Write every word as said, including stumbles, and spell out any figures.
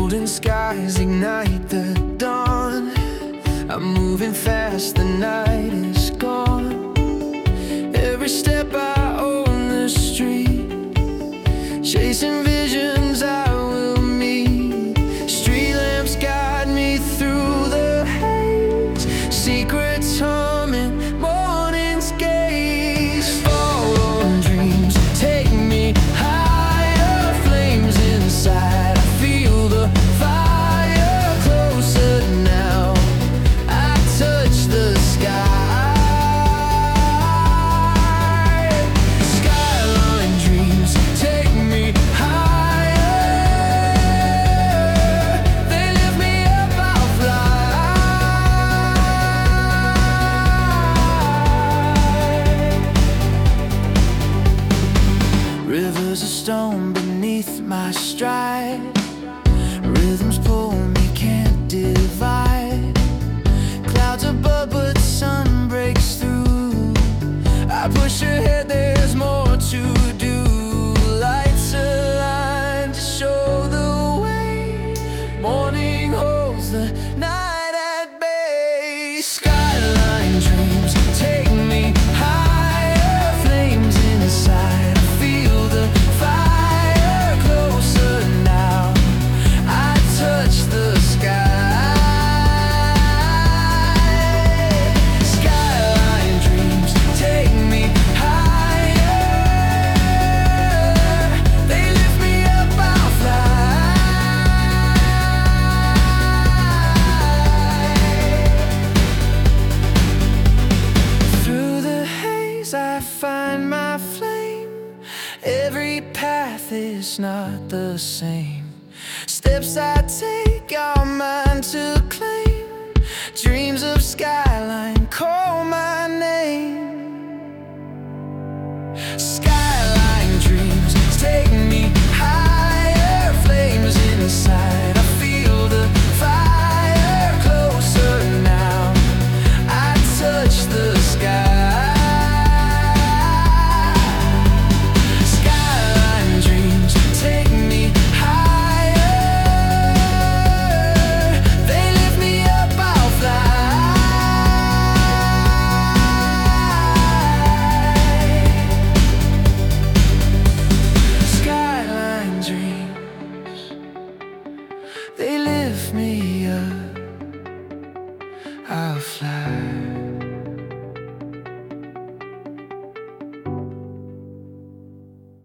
Golden skies ignite the dawn. I'm moving fast, the night is gone. Every step I own the street, chasing visions I will meet. Street lamps guide me through the haze, secrets humming, morning's gaze. Fall on dreams, take me higher, flames inside. I feel the fire closer now. I touch the sky. Skyline dreams, take me higher. They lift me up, I'll fly. Rivers of stone beneath my stride, rhythms pull me, can't divide. Clouds above but sun breaks through. I push ahead, there's more to do. Lights align to show the way. Morning holds the night at bay. Skyline dreams, take me higher, flames inside. I feel the fire closer now. I touch the sky. Skyline dreams, take me higher. They lift me up, I'll fly. Through the haze I find my flame. Every path is not the same. Steps I take are mine to claim. Dreams of skyline call my name. Sky